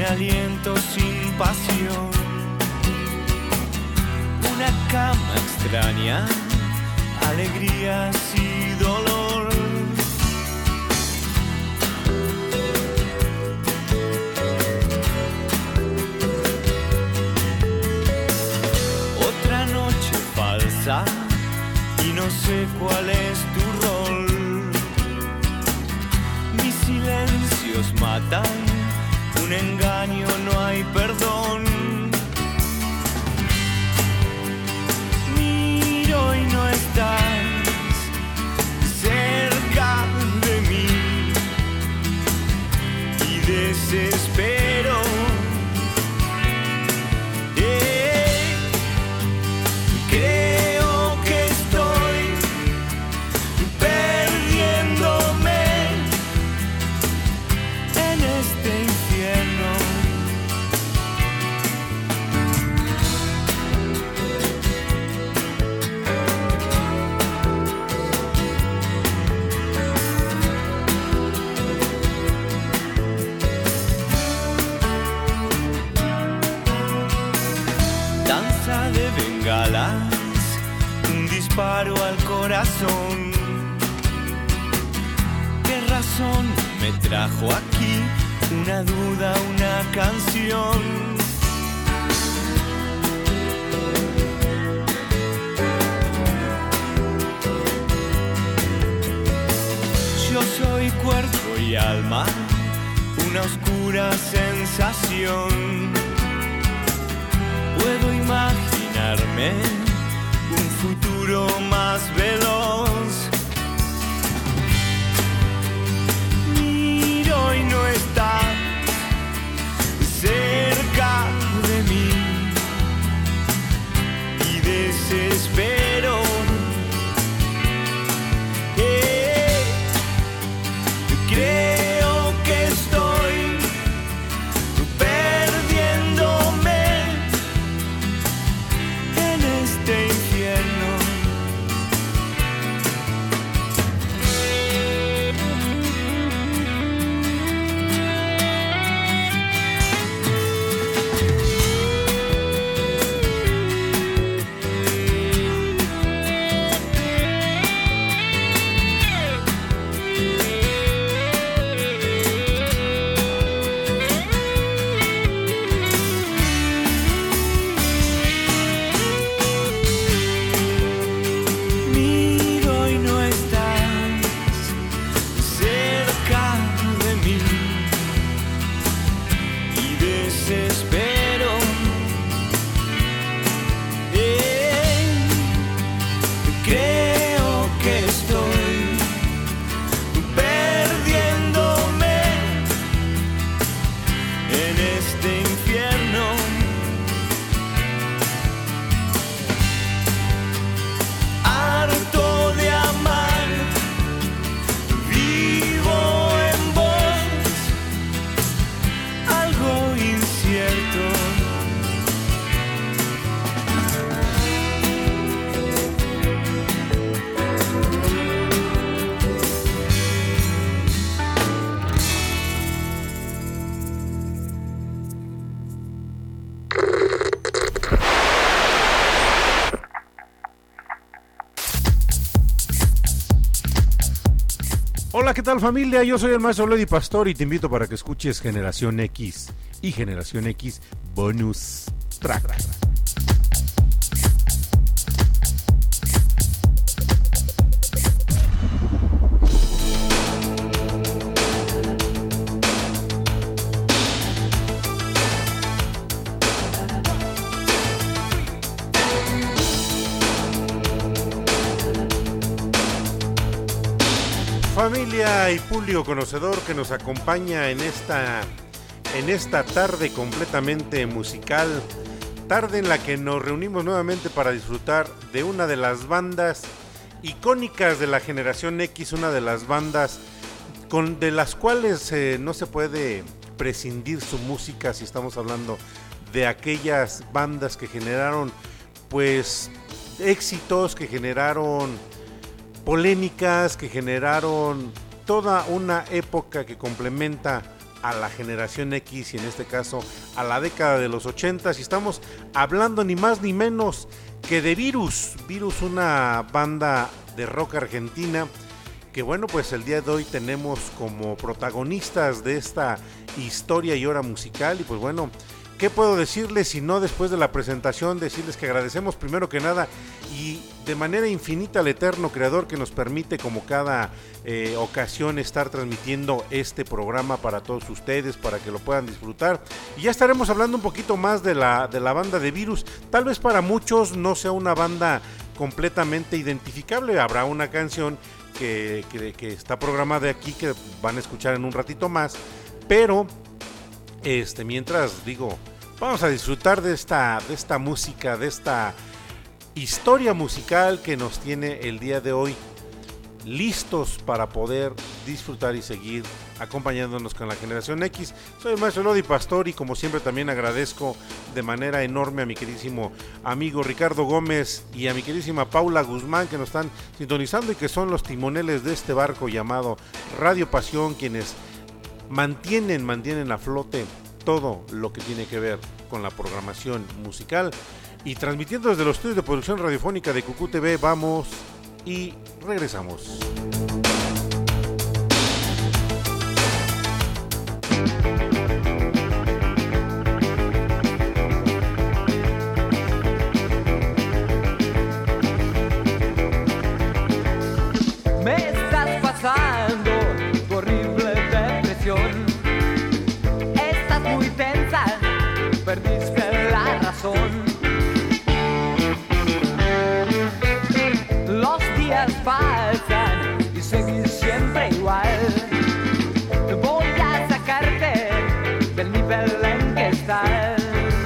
aliento sin pasión, una cama extraña, alegrías y dolor. Otra noche falsa y no sé cuál es tu rol. Mis silencios matan, un engaño, no hay perdón. Miro y no estás cerca de mí y desespero. Creo que estoy perdiéndome en este infierno. Danza de bengalas, un disparo al corazón. ¿Qué razón me trajo aquí? Una duda, una canción. Yo soy cuerpo y alma, una oscura sensación. Puedo imaginarme un futuro más veloz. Miro y no estás cerca de mí y desespero. Creo que estoy perdiéndome en este infierno. Miro y no estás cerca de mí y desespero. Creo que estoy perdiéndome en este infierno. Harto de amar, vivo en vos, algo incierto. Hola, ¿qué tal familia? Yo soy el maestro Lady Pastor y te invito para que escuches Generación X y Generación X Bonus Track. Familia y público conocedor que nos acompaña en esta tarde completamente musical, tarde en la que nos reunimos nuevamente para disfrutar de una de las bandas icónicas de la generación X, una de las bandas de las cuales no se puede prescindir su música si estamos hablando de aquellas bandas que generaron pues éxitos, que generaron polémicas, que generaron toda una época que complementa a la generación X y en este caso a la década de los 80s, y estamos hablando ni más ni menos que de Virus, una banda de rock argentina que bueno, pues el día de hoy tenemos como protagonistas de esta historia y hora musical. Y pues bueno, ¿qué puedo decirles si no después de la presentación decirles que agradecemos primero que nada y de manera infinita al eterno creador que nos permite como cada ocasión estar transmitiendo este programa para todos ustedes, para que lo puedan disfrutar? Y ya estaremos hablando un poquito más de la banda de Virus. Tal vez para muchos no sea una banda completamente identificable, habrá una canción que está programada aquí que van a escuchar en un ratito más, pero mientras digo, vamos a disfrutar de esta música, de esta historia musical que nos tiene el día de hoy listos para poder disfrutar y seguir acompañándonos con la generación X. Soy el maestro Lodi Pastor y como siempre también agradezco de manera enorme a mi queridísimo amigo Ricardo Gómez y a mi queridísima Paula Guzmán, que nos están sintonizando y que son los timoneles de este barco llamado Radio Pasión, quienes mantienen a flote todo lo que tiene que ver con la programación musical. Y transmitiendo desde los estudios de producción radiofónica de Cucú TV, vamos y regresamos. Me estás pasando tu horrible depresión. Estás muy tensa, perdiste la razón. Los días pasan y seguís siempre igual. Voy a sacarte del nivel en que estás.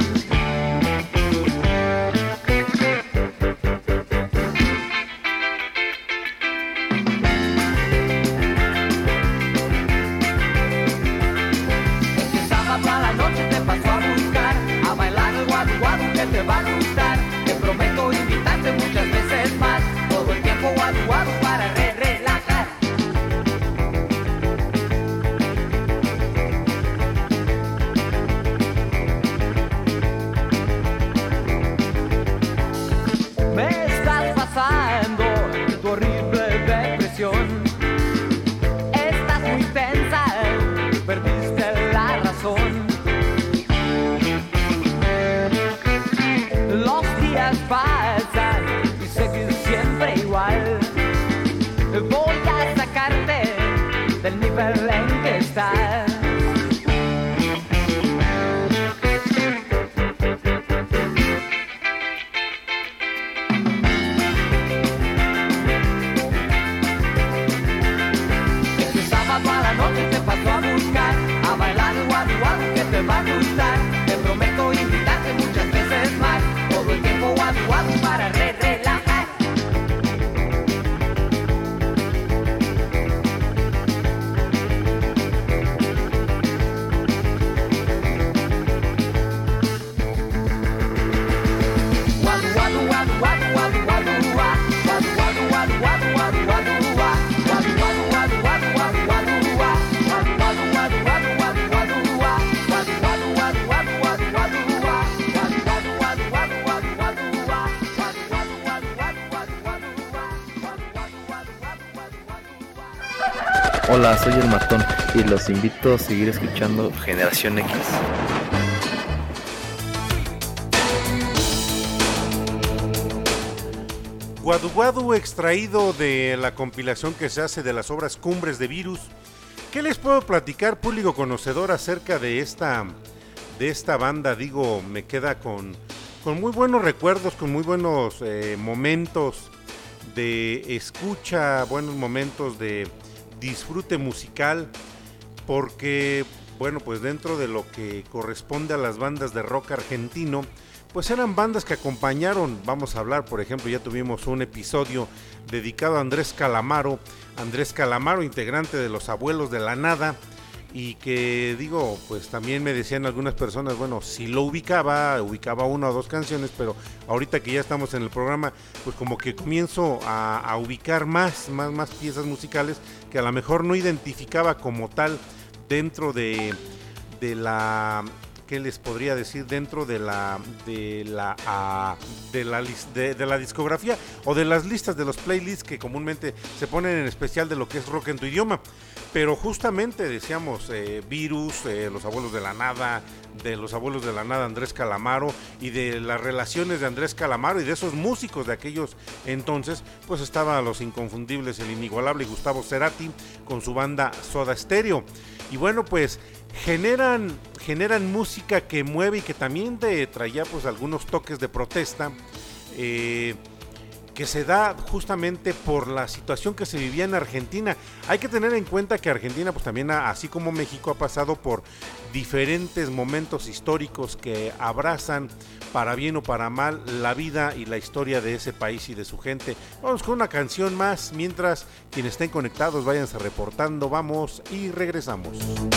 Este sábado a la noche te paso a buscar, a bailar el guadu guadu que te va a gustar. Te prometo invitarte muchas veces más. Todo el tiempo guadu guadu para relajar. Me estás pasando tu horrible depresión. Estás muy tensa, perdiste la razón. Los días pasan y seguís siempre igual. Voy a sacarte del nivel en que estás. Este sábado a la noche te paso a buscar, a bailar el guadu guadu que te va a gustar. Te prometo invitarte muchas veces más. Todo el tiempo guadu guadu para relajar. Guadu guadu guadu guadu guadu guadu gua. Guadu guadu guadu guadu guadu guadu gua. Guadu guadu guadu guadu guadu guadu gua. Guadu guadu guadu guadu guadu guadu gua. Guadu guadu guadu guadu guadu guadu gua. Guadu guadu guadu guadu guadu guadu gua. Guadu guadu guadu guadu guadu guadu gua. Guadu guadu guadu guadu guadu guadu gua. Hola, soy el Matón y los invito a seguir escuchando Generación X. Guadu Guadu, extraído de la compilación que se hace de las obras cumbres de Virus. ¿Qué les puedo platicar, público conocedor, acerca de esta banda? Digo, me queda con muy buenos recuerdos, con muy buenos momentos de escucha, buenos momentos de disfrute musical, porque, bueno, pues dentro de lo que corresponde a las bandas de rock argentino, pues eran bandas que acompañaron. Vamos a hablar, por ejemplo, ya tuvimos un episodio dedicado a Andrés Calamaro, integrante de Los Abuelos de la Nada, y que digo, pues también me decían algunas personas, bueno, si lo ubicaba una o dos canciones, pero ahorita que ya estamos en el programa, pues como que comienzo a ubicar más piezas musicales que a lo mejor no identificaba como tal dentro de ¿qué les podría decir? Dentro de la discografía o de las listas de los playlists que comúnmente se ponen en especial de lo que es rock en tu idioma. Pero justamente decíamos Virus, Los Abuelos de la Nada, Andrés Calamaro, y de las relaciones de Andrés Calamaro y de esos músicos de aquellos entonces, pues estaban los inconfundibles, el inigualable Gustavo Cerati con su banda Soda Stereo. Y bueno, pues generan música que mueve y que también traía pues algunos toques de protesta, que se da justamente por la situación que se vivía en Argentina. Hay que tener en cuenta que Argentina pues también, así como México, ha pasado por diferentes momentos históricos que abrazan, para bien o para mal, la vida y la historia de ese país y de su gente. Vamos con una canción más, mientras quienes estén conectados váyanse reportando, vamos y regresamos.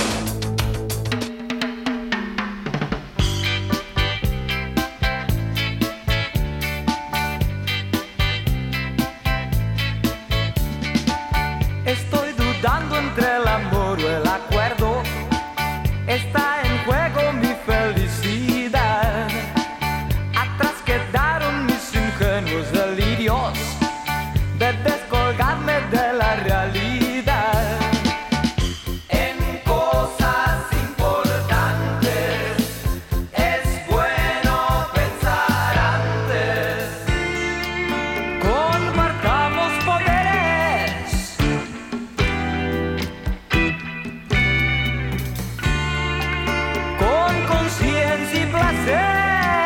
Estoy dudando entre el amor o el acuerdo. Está en juego mi felicidad. Atrás quedaron mis ingenuos delirios de descolgarme de la realidad. En cosas importantes es bueno pensar antes. Compartamos poderes. Con conciencia y placer.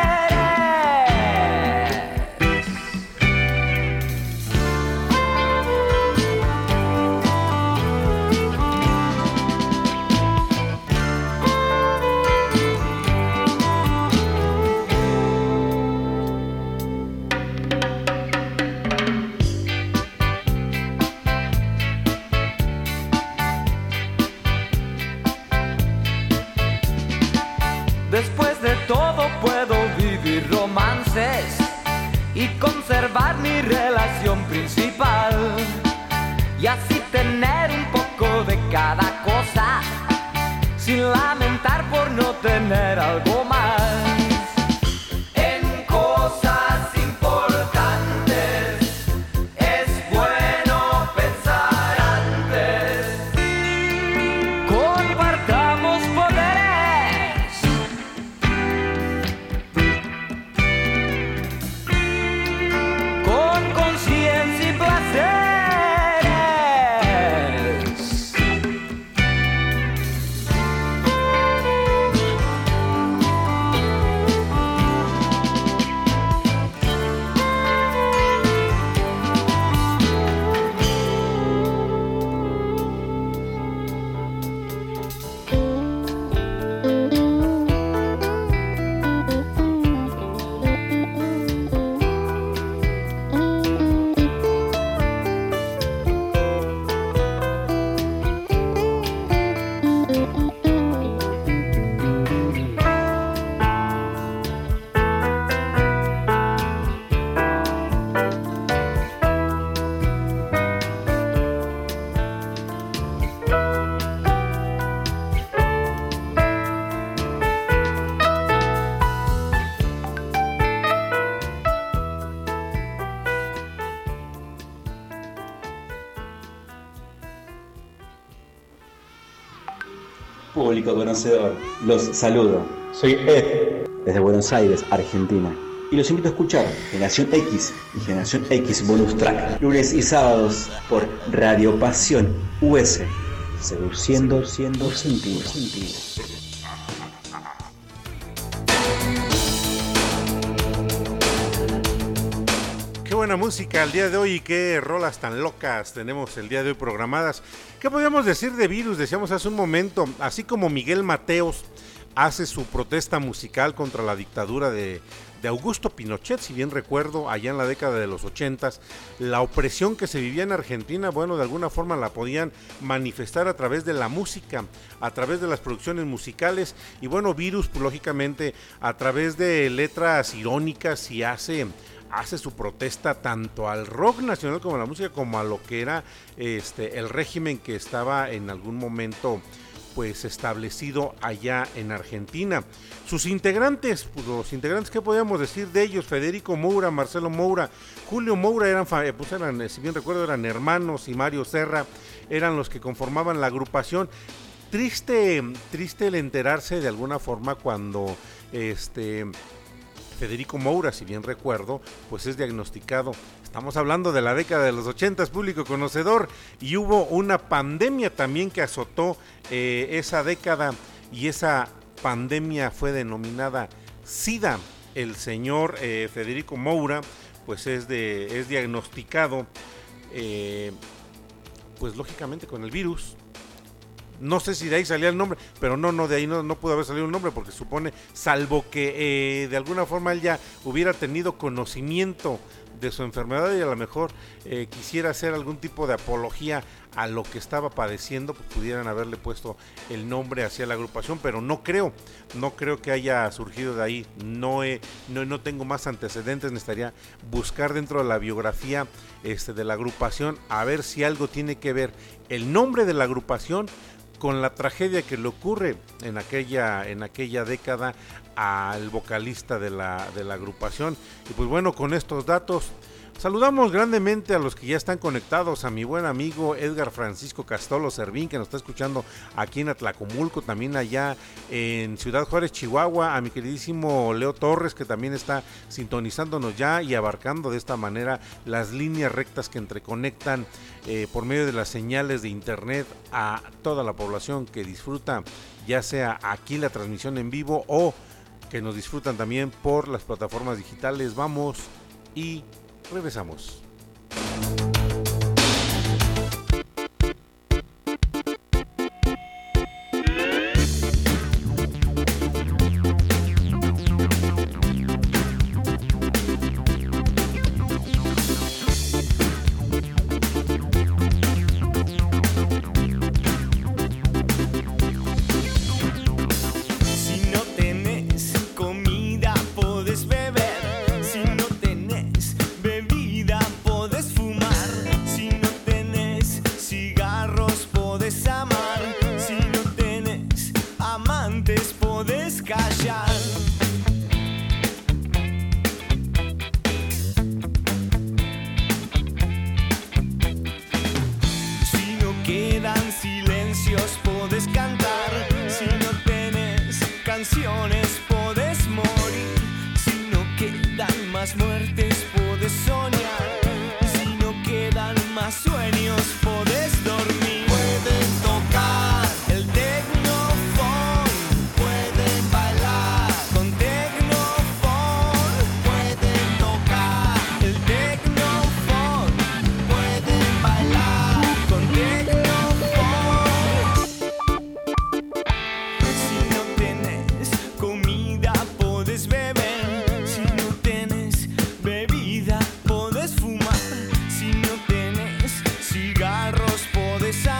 Después de todo puedo vivir romances y conservar mi relación principal, y así tener un poco de cada cosa, sin lamentar por no tener algo más. En cosas importantes es bueno pensar antes. Compartamos poderes. Con conciencia y placeres. Público conocedor, los saludo. Soy Ed, desde Buenos Aires, Argentina. Y los invito a escuchar Generación X y Generación X Bonus Track, lunes y sábados por Radio Pasión US, seduciendo sentidos. Qué buena música el día de hoy y qué rolas tan locas tenemos el día de hoy programadas. ¿Qué podríamos decir de Virus? Decíamos hace un momento, así como Miguel Mateos hace su protesta musical contra la dictadura de Augusto Pinochet, si bien recuerdo, allá en la década de los 80s, la opresión que se vivía en Argentina, bueno, de alguna forma la podían manifestar a través de la música, a través de las producciones musicales, y bueno, Virus, pues, lógicamente, a través de letras irónicas, y hace su protesta tanto al rock nacional como a la música, como a lo que era el régimen que estaba en algún momento pues establecido allá en Argentina. Sus integrantes, pues los integrantes, ¿qué podríamos decir de ellos? Federico Moura, Marcelo Moura, Julio Moura, eran, si bien recuerdo, eran hermanos, y Mario Serra eran los que conformaban la agrupación. Triste el enterarse de alguna forma cuando Federico Moura, si bien recuerdo, pues es diagnosticado. Estamos hablando de la década de los 80, público conocedor, y hubo una pandemia también que azotó esa década, y esa pandemia fue denominada SIDA. El señor Federico Moura, pues es diagnosticado, pues lógicamente con el virus. No sé si de ahí salía el nombre, pero de ahí no pudo haber salido un nombre, porque supone, salvo que de alguna forma él ya hubiera tenido conocimiento de su enfermedad y a lo mejor quisiera hacer algún tipo de apología a lo que estaba padeciendo, pues pudieran haberle puesto el nombre hacia la agrupación, pero no creo que haya surgido de ahí. No tengo más antecedentes, necesitaría buscar dentro de la biografía de la agrupación a ver si algo tiene que ver el nombre de la agrupación con la tragedia que le ocurre en aquella década al vocalista de la agrupación. Y pues bueno, con estos datos saludamos grandemente a los que ya están conectados, a mi buen amigo Edgar Francisco Castolo Servín, que nos está escuchando aquí en Atlacomulco, también allá en Ciudad Juárez, Chihuahua, a mi queridísimo Leo Torres, que también está sintonizándonos ya y abarcando de esta manera las líneas rectas que entreconectan por medio de las señales de internet a toda la población que disfruta, ya sea aquí la transmisión en vivo o que nos disfrutan también por las plataformas digitales. Vamos y regresamos. Podés fumar, si no tenés cigarros, podés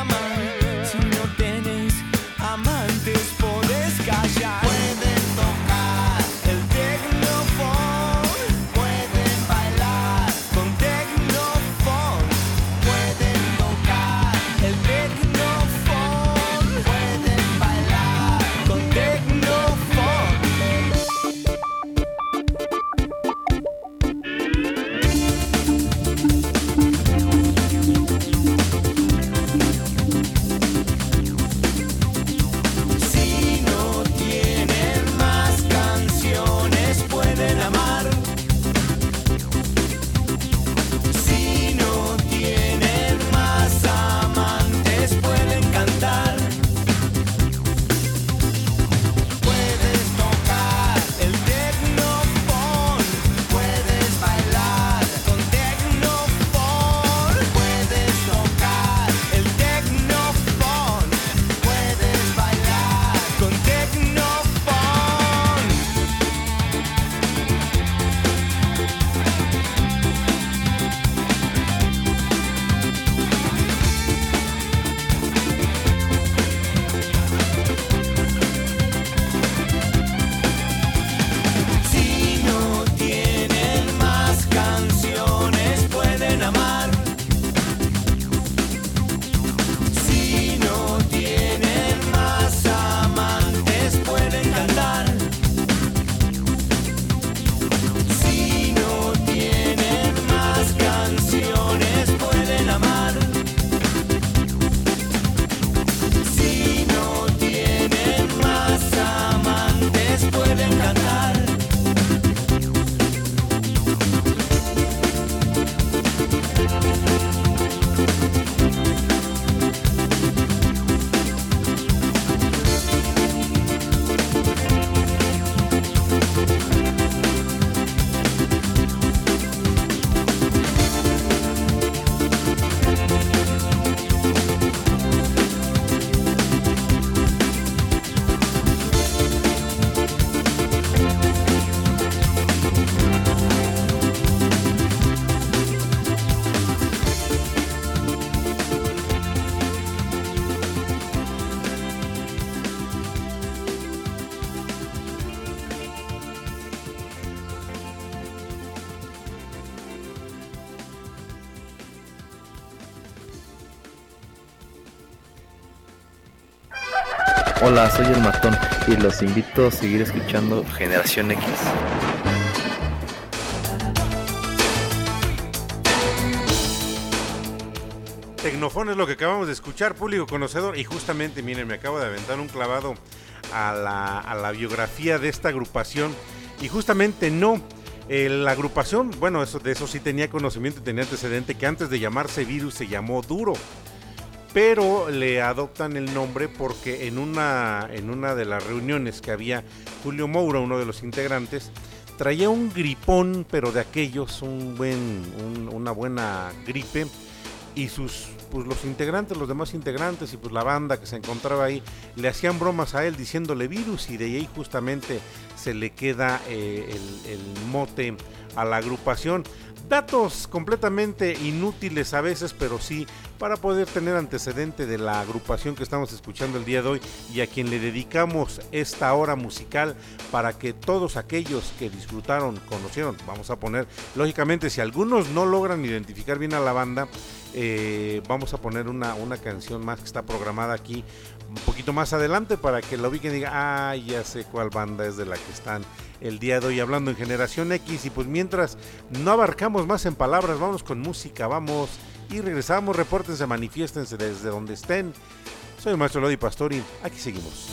Hola, soy el Matón y los invito a seguir escuchando Generación X. Tecnofón es lo que acabamos de escuchar, público conocedor, y justamente, miren, me acabo de aventar un clavado a la biografía de esta agrupación, y justamente no, la agrupación, bueno, de eso sí tenía conocimiento y tenía antecedente, que antes de llamarse Virus se llamó Duro, pero le adoptan el nombre porque en una de las reuniones que había, Julio Moura, uno de los integrantes, traía un gripón, pero de aquellos, una buena gripe, y los integrantes, los demás integrantes y pues la banda que se encontraba ahí, le hacían bromas a él diciéndole Virus, y de ahí justamente se le queda el mote a la agrupación. Datos completamente inútiles a veces, pero sí para poder tener antecedente de la agrupación que estamos escuchando el día de hoy y a quien le dedicamos esta hora musical, para que todos aquellos que disfrutaron, conocieron, vamos a poner, lógicamente si algunos no logran identificar bien a la banda, vamos a poner una canción más que está programada aquí un poquito más adelante para que la ubiquen y digan, ya sé cuál banda es de la que están el día de hoy hablando en Generación X. Y pues mientras no abarcamos más en palabras, vamos con música, vamos y regresamos. Repórtense, manifiéstense desde donde estén. Soy el maestro Lodi Pastori, aquí seguimos.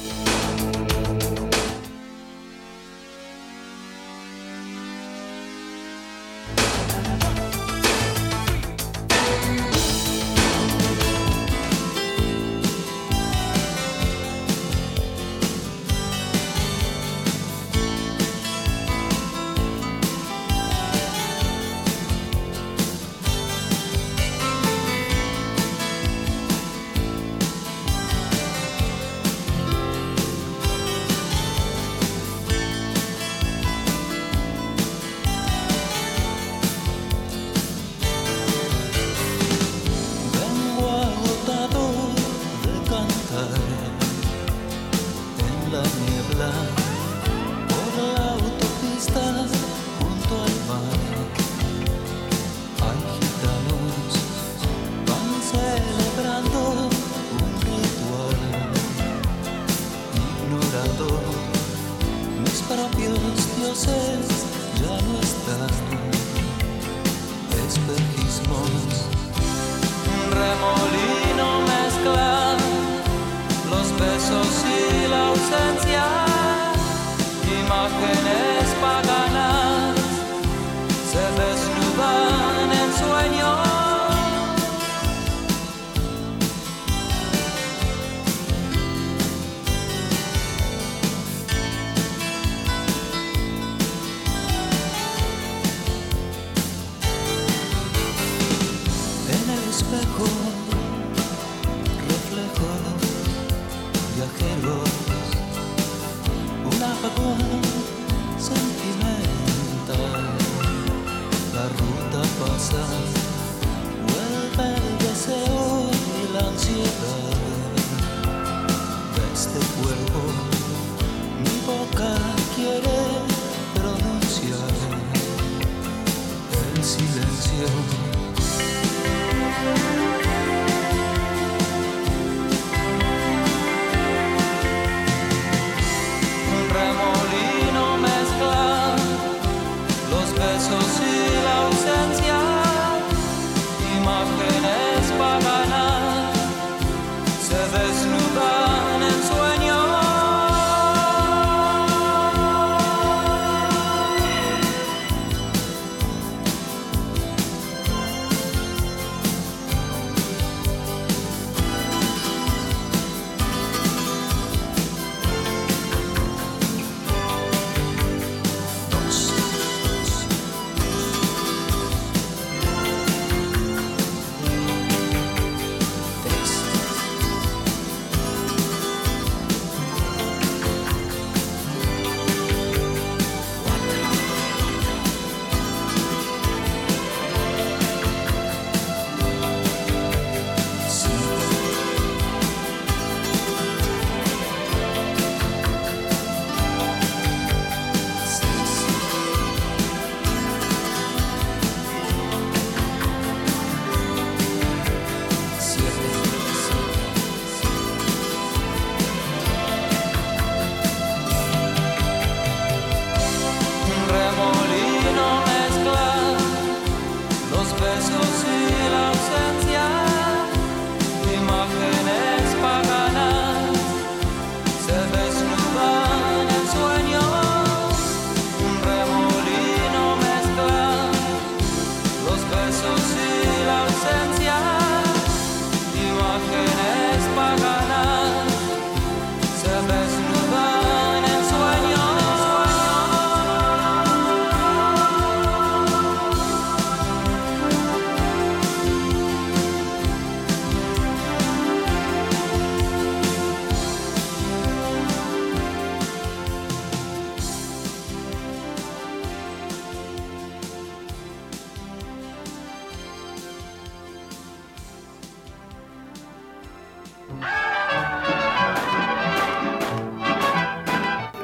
Los besos y la ausencia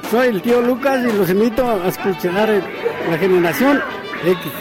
Soy el tío Lucas y los invito a escuchar la Generación X.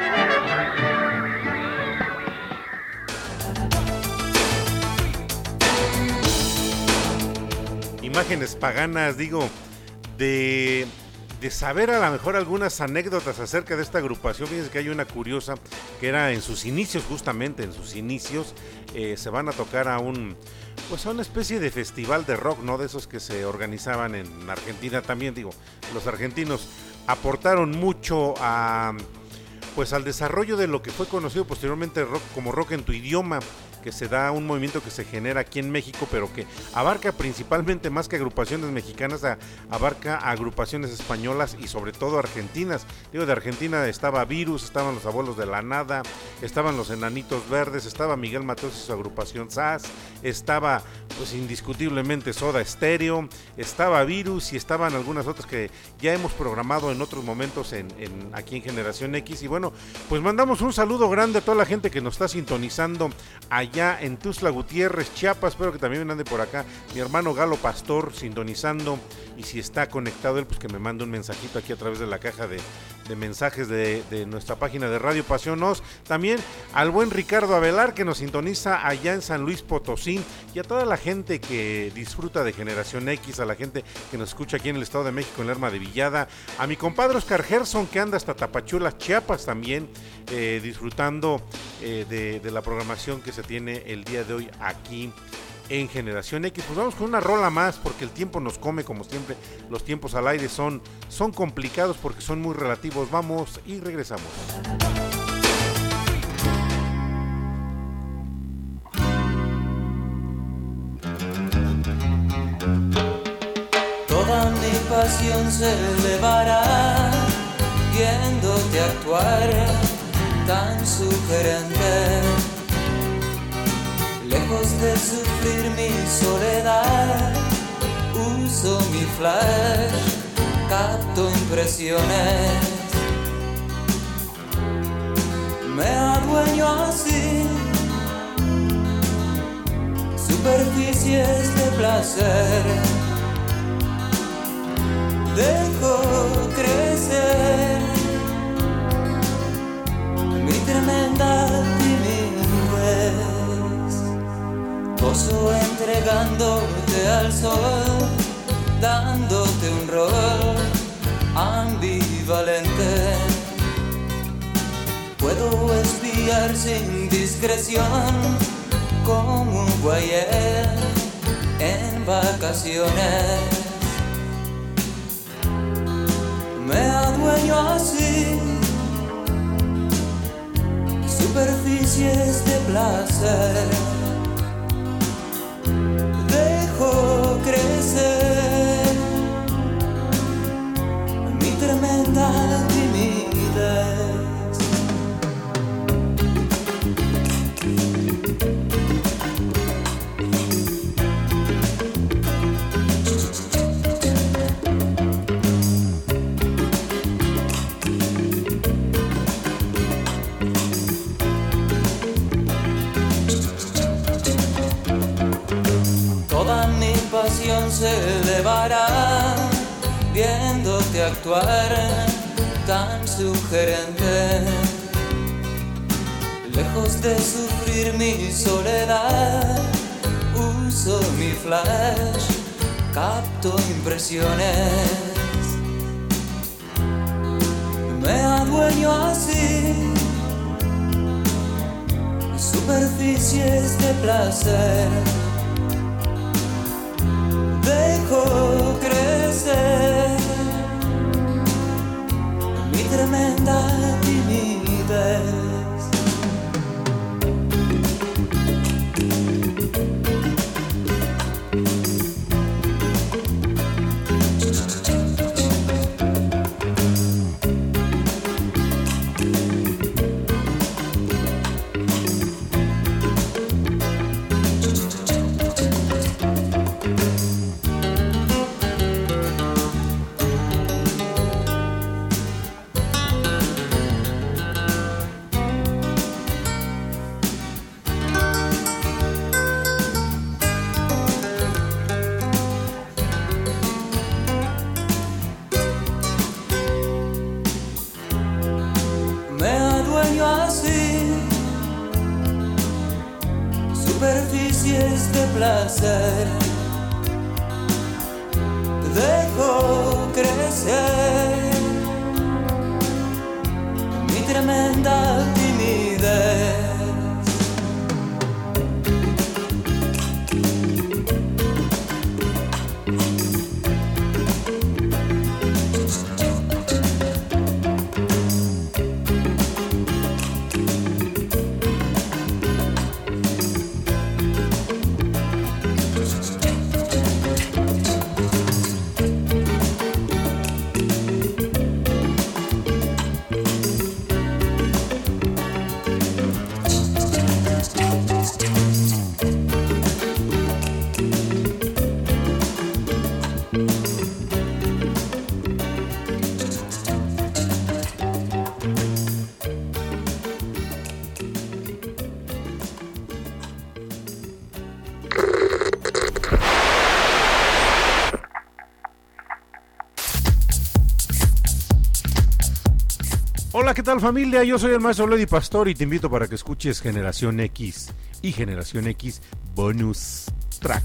Imágenes paganas, digo, de saber a lo mejor algunas anécdotas acerca de esta agrupación. Fíjense que hay una curiosa que era en sus inicios, justamente en sus inicios, se van a tocar a una especie de festival de rock, ¿no? De esos que se organizaban en Argentina también. Digo, los argentinos aportaron mucho al desarrollo de lo que fue conocido posteriormente rock, como Rock en tu Idioma, que se da un movimiento que se genera aquí en México, pero que abarca principalmente, más que agrupaciones mexicanas, abarca agrupaciones españolas y sobre todo argentinas. Digo, de Argentina estaba Virus, estaban los Abuelos de la Nada, estaban los Enanitos Verdes, estaba Miguel Mateos y su agrupación SAS, estaba pues indiscutiblemente Soda Stereo, estaba Virus y estaban algunas otras que ya hemos programado en otros momentos aquí en Generación X. Y bueno, pues mandamos un saludo grande a toda la gente que nos está sintonizando allá en Tuxtla Gutiérrez, Chiapas. Espero que también ande por acá mi hermano Galo Pastor sintonizando, y si está conectado él, pues que me mande un mensajito aquí a través de la caja de mensajes de nuestra página de Radio Pasión Oz. También al buen Ricardo Avelar, que nos sintoniza allá en San Luis Potosí, y a toda la gente que disfruta de Generación X, a la gente que nos escucha aquí en el Estado de México, en Lerma de Villada, a mi compadre Oscar Gerson, que anda hasta Tapachula, Chiapas también, disfrutando de la programación que se tiene el día de hoy aquí en Generación X. Pues vamos con una rola más, porque el tiempo nos come, como siempre. Los tiempos al aire son complicados porque son muy relativos. Vamos y regresamos. Toda mi pasión se elevará viéndote actuar tan sugerente. Lejos de sufrir mi soledad, uso mi flash, capto impresiones. Me adueño así, superficies de placer. Dejo crecer mi tremenda timidez. Gozo entregándote al sol, dándote un rol ambivalente. Puedo espiar sin discreción como un guayé en vacaciones. Me adueño así, superficies de placer. Dejo crecer mi tremenda timidez. Se elevará viéndote actuar tan sugerente. Lejos de sufrir mi soledad, uso mi flash, capto impresiones. Me adueño así, superficies de placer. Dejo crecer mi tremenda timidez. caricias de placer. Dejo crecer mi tremenda timidez. Hola, ¿qué tal familia? Yo soy el maestro Lady Pastor y te invito para que escuches Generación X y Generación X Bonus Track.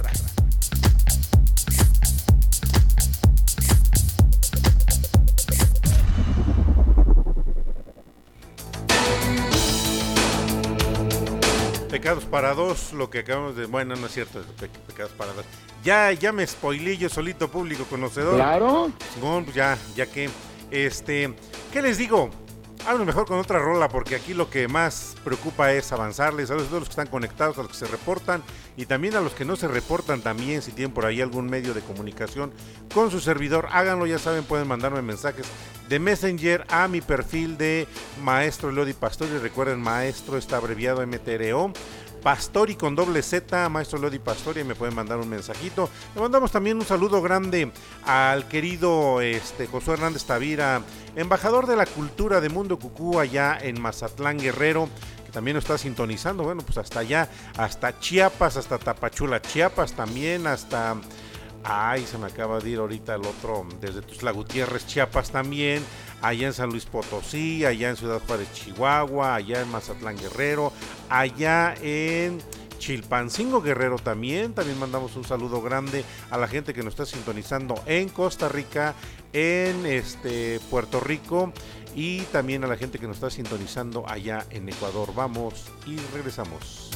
Pecados para dos, lo que acabamos de... Bueno, no es cierto, pecados para dos. Ya me spoilé yo solito, público conocedor. Claro. Bueno, pues ya que... ¿qué les digo? Hablo mejor con otra rola porque aquí lo que más preocupa es avanzarles a todos los que están conectados, a los que se reportan y también a los que no se reportan también, si tienen por ahí algún medio de comunicación con su servidor, háganlo, ya saben, pueden mandarme mensajes de Messenger a mi perfil de Maestro Lodi Pastor y recuerden, Maestro está abreviado MTRO. Pastori con doble Z, Maestro Lodi Pastori, me pueden mandar un mensajito. Le mandamos también un saludo grande al querido Josué Hernández Tavira, embajador de la cultura de Mundo Cucú allá en Mazatlán, Guerrero, que también nos está sintonizando, bueno, pues hasta allá, hasta Chiapas, hasta Tapachula, Chiapas también, hasta... Ay, se me acaba de ir ahorita el otro, desde Tuxtla Gutiérrez, Chiapas también, allá en San Luis Potosí, allá en Ciudad Juárez, Chihuahua, allá en Mazatlán, Guerrero, allá en Chilpancingo, Guerrero también mandamos un saludo grande a la gente que nos está sintonizando en Costa Rica, en Puerto Rico y también a la gente que nos está sintonizando allá en Ecuador. Vamos y regresamos.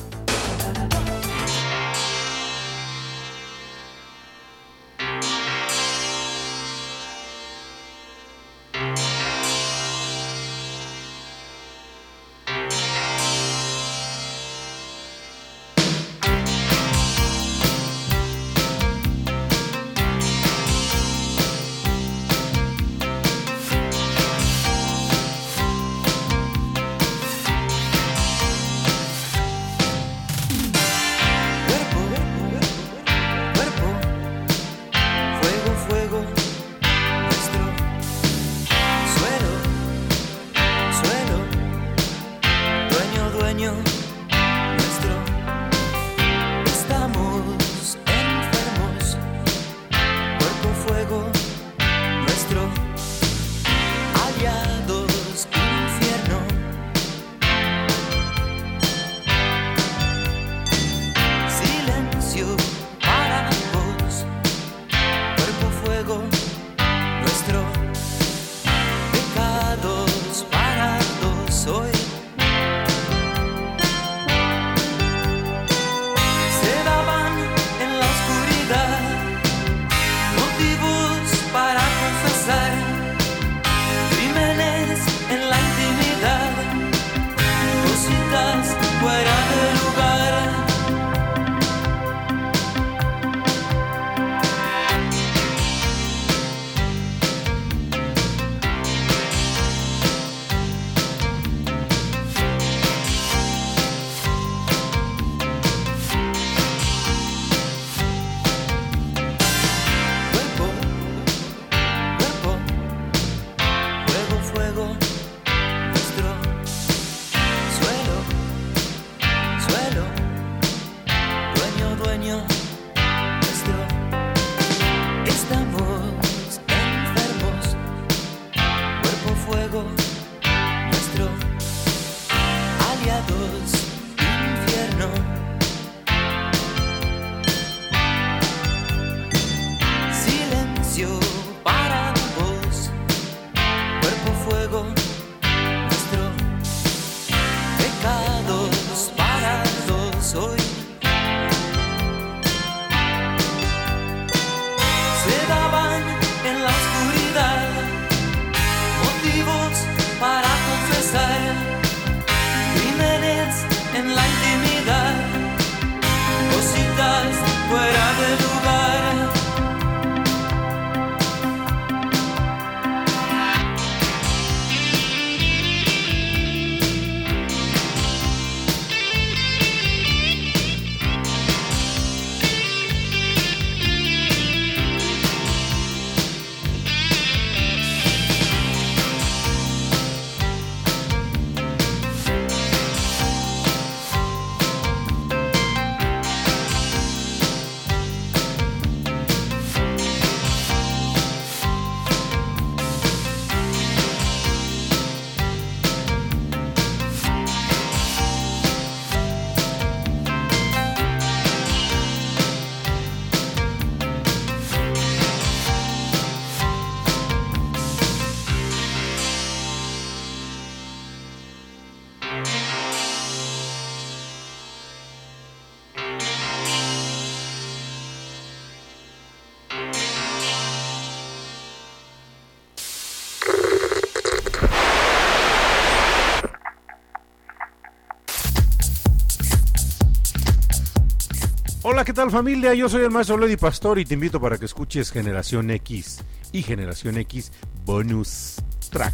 Hola, ¿qué tal familia? Yo soy el maestro Lady Pastor y te invito para que escuches Generación X y Generación X Bonus Track.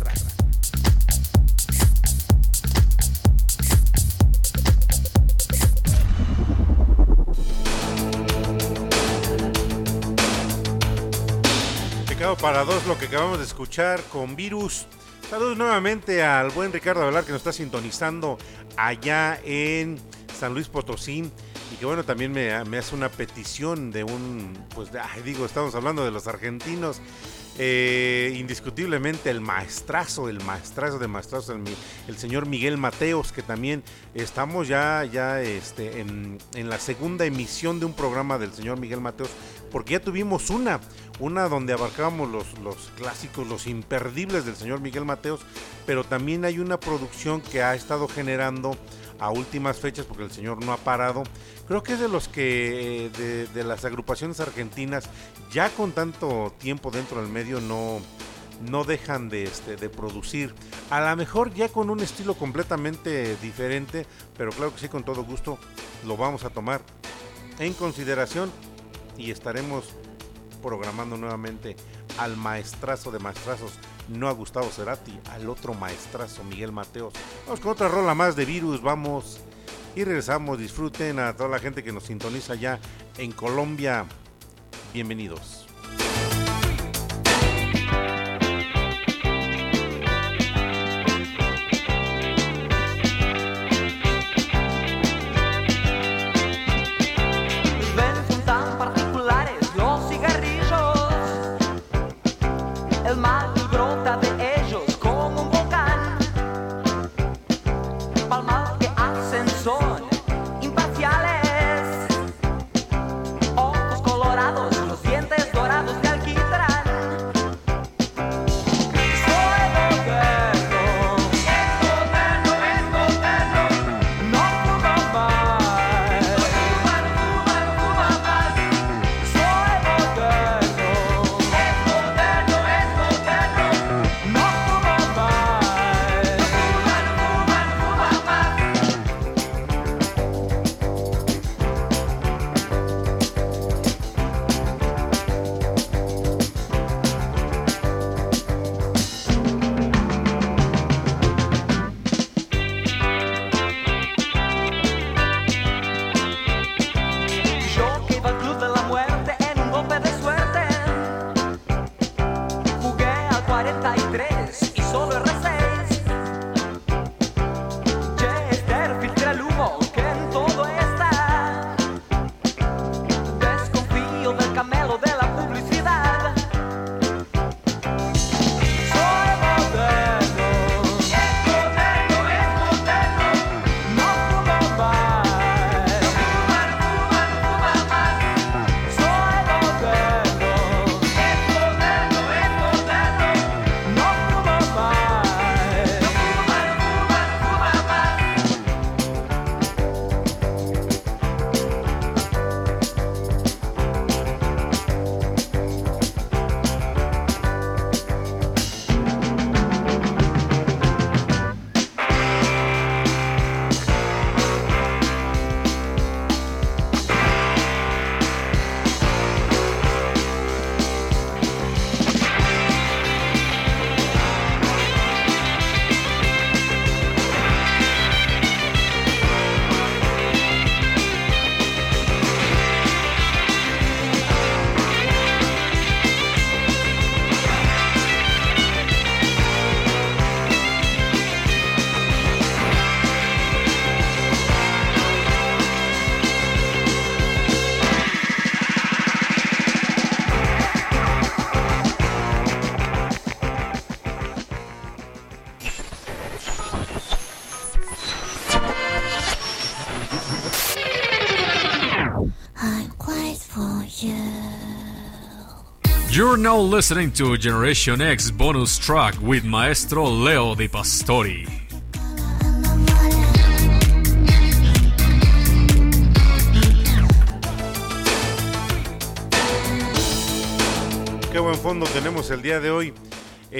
Pecado para dos, lo que acabamos de escuchar con Virus. Saludos nuevamente al buen Ricardo Avelar que nos está sintonizando allá en San Luis Potosí. Y que bueno, también me hace una petición de estamos hablando de los argentinos. Indiscutiblemente el maestrazo de maestrazos, el señor Miguel Mateos, que también estamos ya en la segunda emisión de un programa del señor Miguel Mateos, porque ya tuvimos una donde abarcábamos los clásicos, los imperdibles del señor Miguel Mateos, pero también hay una producción que ha estado generando a últimas fechas, porque el señor no ha parado. Creo que es de los que de las agrupaciones argentinas, ya con tanto tiempo dentro del medio, no dejan de producir. A lo mejor ya con un estilo completamente diferente, pero claro que sí, con todo gusto lo vamos a tomar en consideración y estaremos programando nuevamente al maestrazo de maestrazos, no a Gustavo Cerati, al otro maestrazo Miguel Mateos. Vamos con otra rola más de Virus, vamos y regresamos. Disfruten a toda la gente que nos sintoniza ya en Colombia. Bienvenidos. You're now listening to Generation X Bonus Track with Maestro Leo Di Pastori. Qué buen fondo tenemos el día de hoy.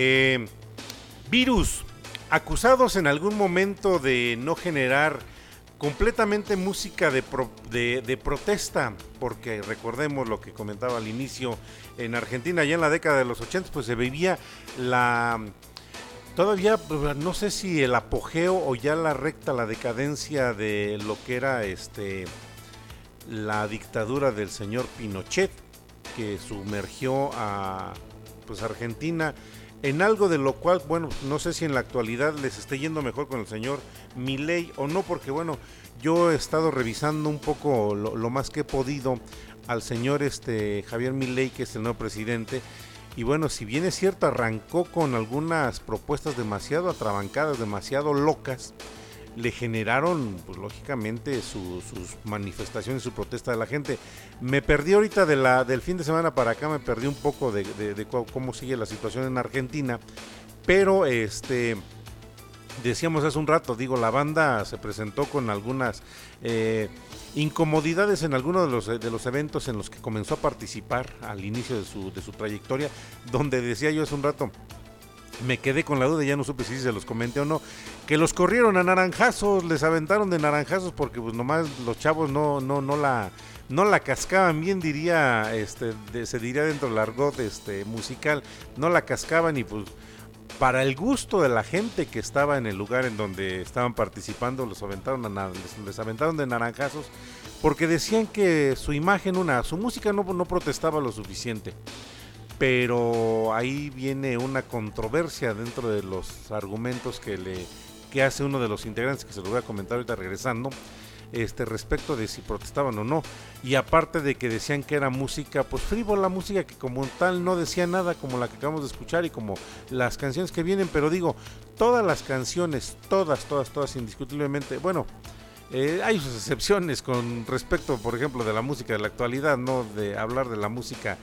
Virus, acusados en algún momento de no generar completamente música de protesta, porque recordemos lo que comentaba al inicio, en Argentina ya en la década de los 80 pues se vivía todavía no sé si el apogeo o ya la decadencia de lo que era la dictadura del señor Pinochet, que sumergió a Argentina en algo de lo cual, bueno, no sé si en la actualidad les esté yendo mejor con el señor Milei o no, porque bueno, yo he estado revisando un poco lo más que he podido al señor Javier Milei, que es el nuevo presidente, y bueno, si bien es cierto, arrancó con algunas propuestas demasiado atrabancadas, demasiado locas, le generaron, pues lógicamente, sus manifestaciones, su protesta de la gente. Me perdí ahorita del fin de semana para acá, me perdí un poco de cómo sigue la situación en Argentina, pero decíamos hace un rato, la banda se presentó con algunas incomodidades en algunos de los eventos en los que comenzó a participar al inicio de su trayectoria, donde decía yo hace un rato, me quedé con la duda, ya no supe si se los comenté o no, que los corrieron a naranjazos, les aventaron de naranjazos porque pues nomás los chavos no la cascaban bien, se diría dentro del argot musical, no la cascaban, y pues para el gusto de la gente que estaba en el lugar en donde estaban participando, les aventaron de naranjazos, porque decían que su imagen, su música no protestaba lo suficiente. Pero ahí viene una controversia dentro de los argumentos que hace uno de los integrantes, que se lo voy a comentar ahorita regresando, respecto de si protestaban o no, y aparte de que decían que era música pues frívola, música que como tal no decía nada, como la que acabamos de escuchar y como las canciones que vienen, pero todas las canciones, todas indiscutiblemente, bueno, hay sus excepciones con respecto, por ejemplo, de la música de la actualidad, no de hablar de la música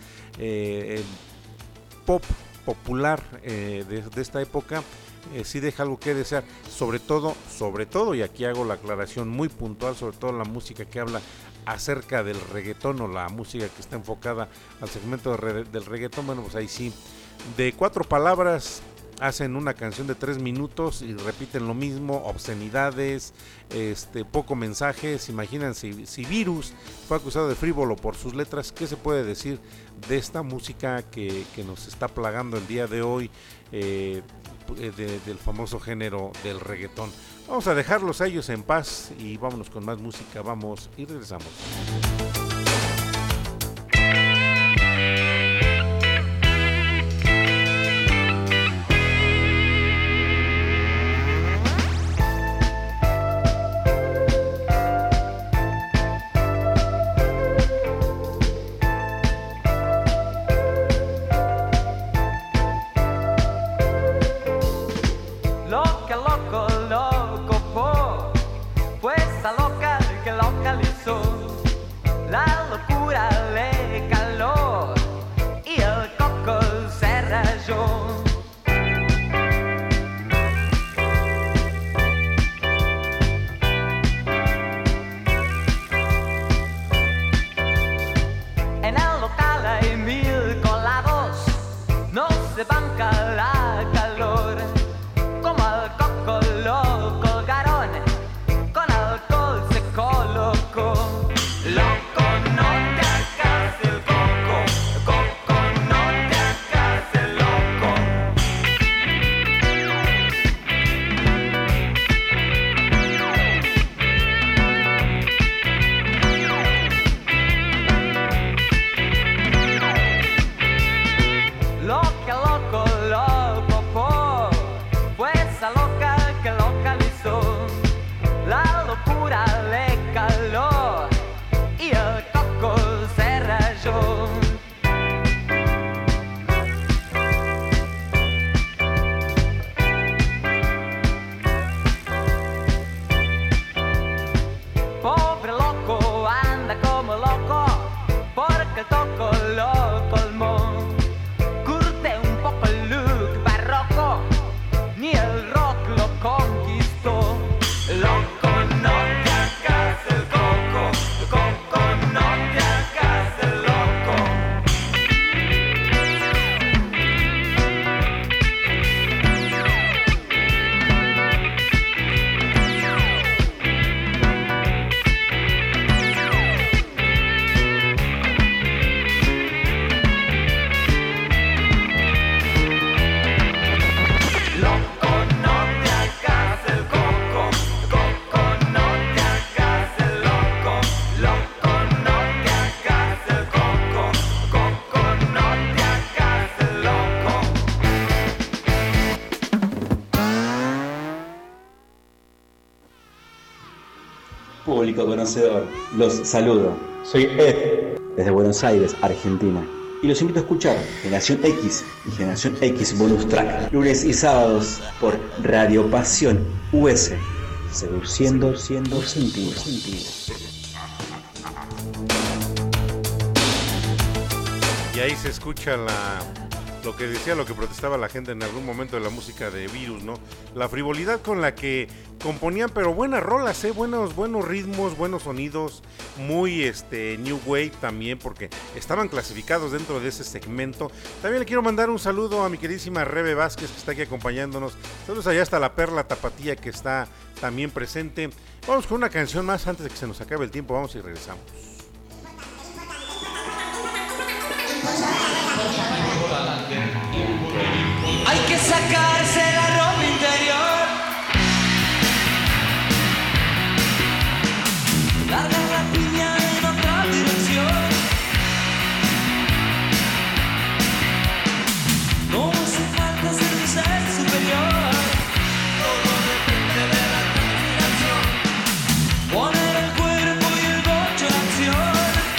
pop popular de esta época, sí deja algo que desear, sobre todo, y aquí hago la aclaración muy puntual, sobre todo la música que habla acerca del reggaetón, o la música que está enfocada al segmento del reggaetón. Bueno, pues ahí sí, de 4 palabras hacen una canción de 3 minutos y repiten lo mismo, obscenidades, poco mensaje. Se imaginan si Virus fue acusado de frívolo por sus letras, ¿qué se puede decir de esta música que nos está plagando el día de hoy, del famoso género del reggaetón? Vamos a dejarlos a ellos en paz y vámonos con más música. Vamos y regresamos. Pues a local que localizó la Público conocedor, los saludo. Soy Ed, desde Buenos Aires, Argentina. Y los invito a escuchar Generación X y Generación X Bonus Track, lunes y sábados por Radio Pasión US, seduciendo sentidos. Y ahí se escucha lo que decía, lo que protestaba la gente en algún momento de la música de Virus, ¿no? La frivolidad con la que componían, pero buenas rolas, buenos ritmos, buenos sonidos, muy New Wave también, porque estaban clasificados dentro de ese segmento. También le quiero mandar un saludo a mi queridísima Rebe Vázquez, que está aquí acompañándonos. Saludos allá hasta la Perla Tapatía, que está también presente. Vamos con una canción más antes de que se nos acabe el tiempo, vamos y regresamos. Hay que sacarse la ropa interior, largar la piña en otra dirección. No hace falta ser un ser superior, todo depende de la transpiración. Poner el cuerpo y el bocho en acción.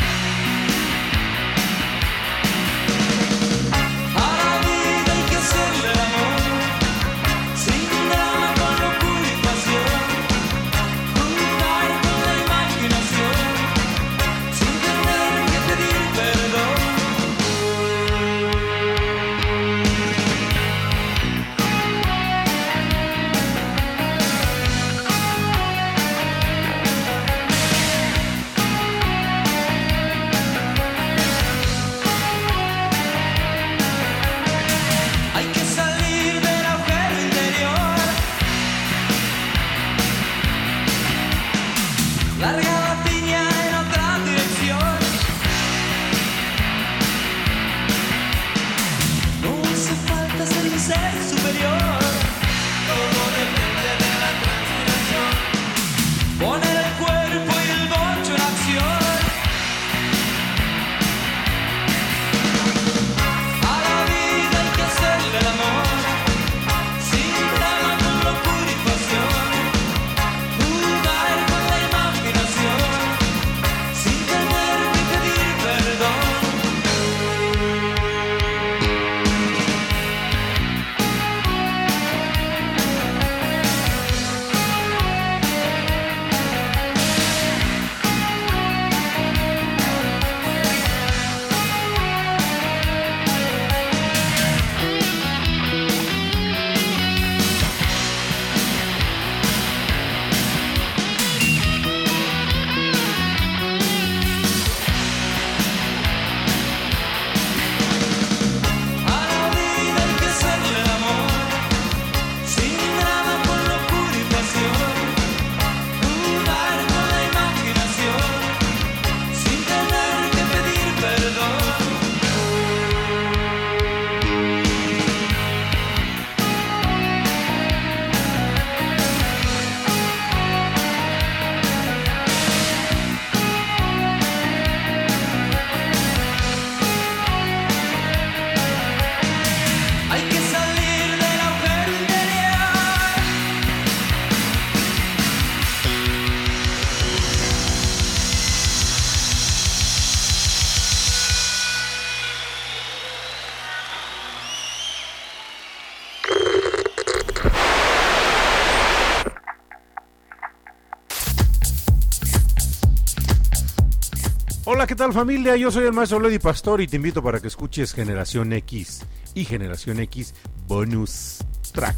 Hola, ¿qué tal familia? Yo soy el maestro Lady Pastor y te invito para que escuches Generación X y Generación X Bonus Track.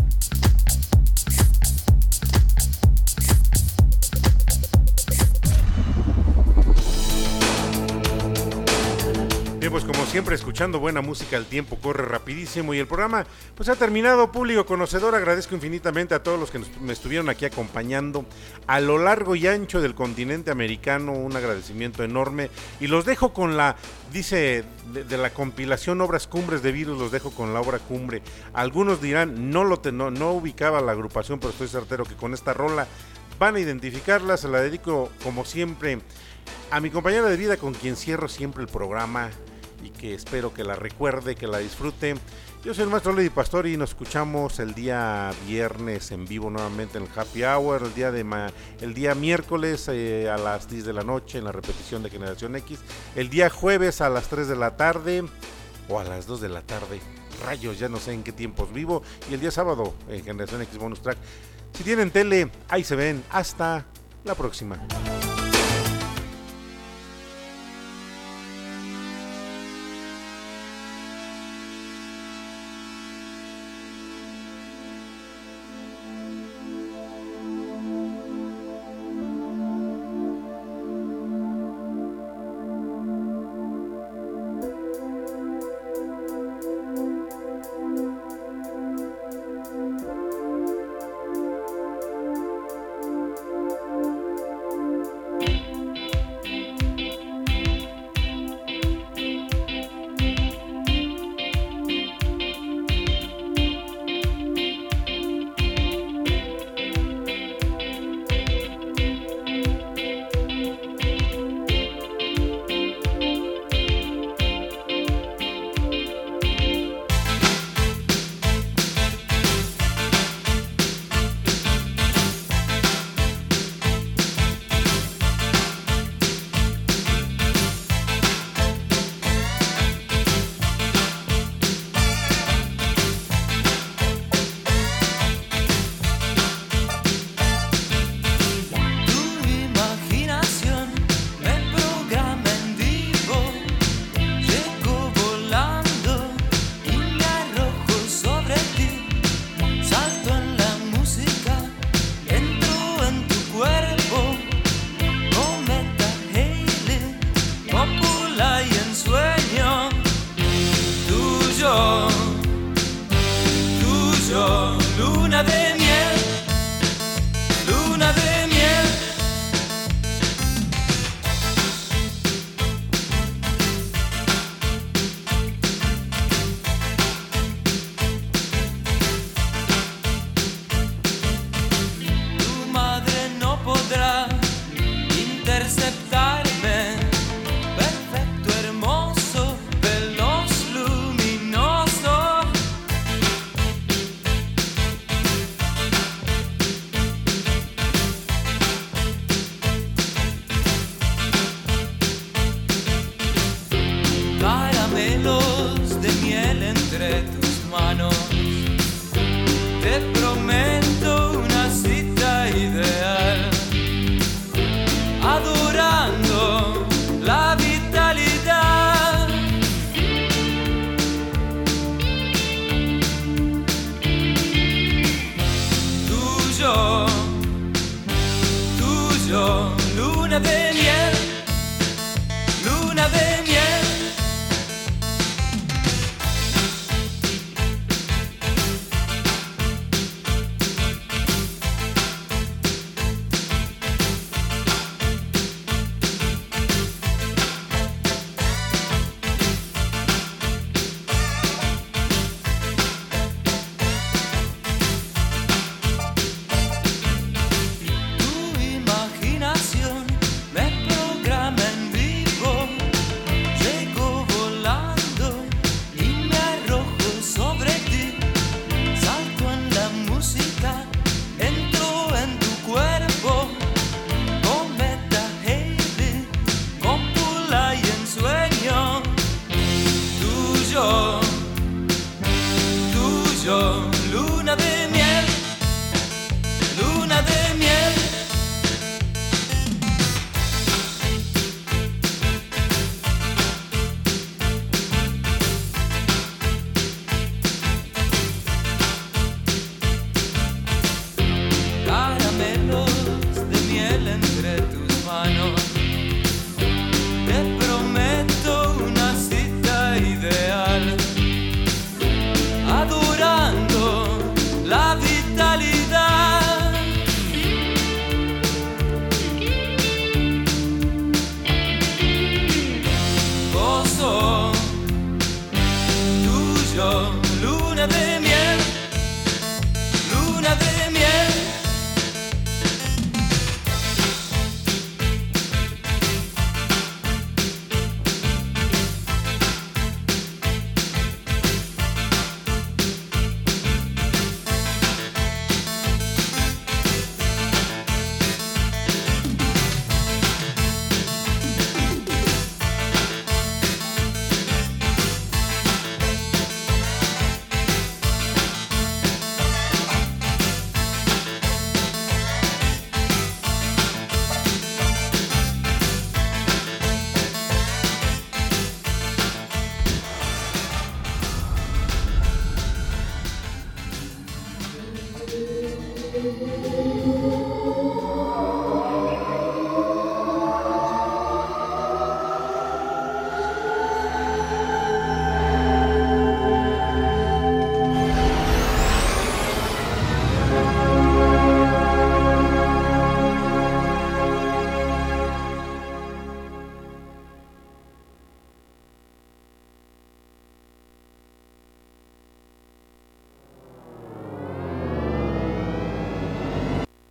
Bien, pues como siempre, escuchando buena música, el tiempo corre rapidísimo y el programa pues ha terminado. Público conocedor, agradezco infinitamente a todos los que me estuvieron aquí acompañando a lo largo y ancho del continente americano, un agradecimiento enorme, y los dejo con la, dice, de la compilación Obras Cumbres de Virus, los dejo con la obra cumbre. Algunos dirán, no ubicaba la agrupación, pero estoy certero que con esta rola van a identificarla. Se la dedico como siempre a mi compañera de vida, con quien cierro siempre el programa, y que espero que la recuerde, que la disfrute. Yo soy el maestro Lady Pastor y nos escuchamos el día viernes en vivo nuevamente en el Happy Hour, el día miércoles a las 10 de la noche en la repetición de Generación X, el día jueves a las 3 de la tarde o a las 2 de la tarde, rayos, ya no sé en qué tiempos vivo, y el día sábado en Generación X Bonus Track. Si tienen tele, ahí se ven. Hasta la próxima.